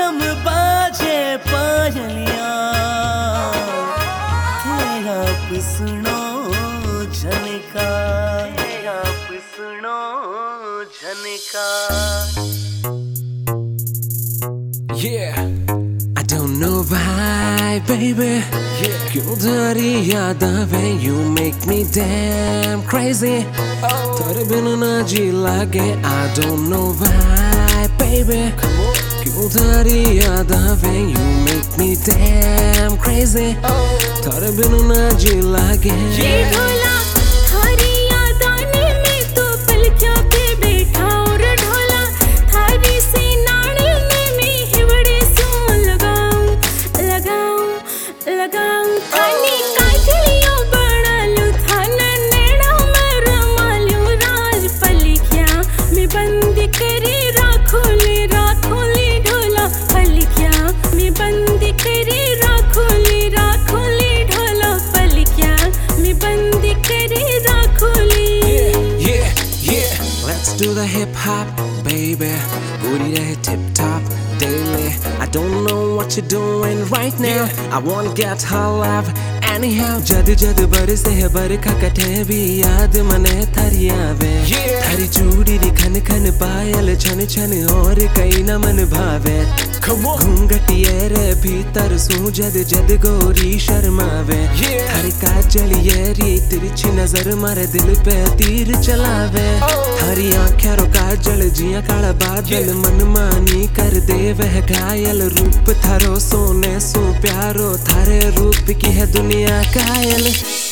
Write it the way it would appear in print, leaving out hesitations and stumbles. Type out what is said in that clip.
रम बाजे पायलियां, आप सुनो झनका, आप सुनो झनका। Yeah, I don't know why, baby. Yeah, क्यों तेरी याद आवे, you make me damn crazy. तेरे बिना ना जी लागे, I don't know why, baby. क्यों तेरी याद आवे, you make me damn crazy. तेरे बिना ना जी लागे। ये ढोला थारी याद आने में तो पलकियों पे बैठा और ढोला थारी सी नाड़ी में मैं हिवड़े सो लगाऊं लगाऊं लगाऊं। थानी काजलियों बना लूं, थाना नेड़ा में रमा लूं, राज पलकियां मैं बंद करे राखोली ढोला पलकियां मैं बंद करे राखोली ढोला पलकियां मैं बंद करे राखोली। Yeah, let's do the hip hop, baby. Booty that tip top daily. I don't know what you're doing right now. I wanna get her love anyhow. जद जद बरसे है बरखा कटे भी याद मने थारी आवे। थारी चूड़ी री खन खन पायल छन छन और कई न मन भावे। घूंघटिये रे भीतर सू जद जद गोरी शर्मावे। थारी काजलिये री तिरछी नजर मारे दिल पे तीर चलावे। थारी आँखें रो काजल जिया काला बादल मन मानी कर दे वह घायल। रूप थारो सोने सो प्यारो, थारे रूप की है दुनिया कायल।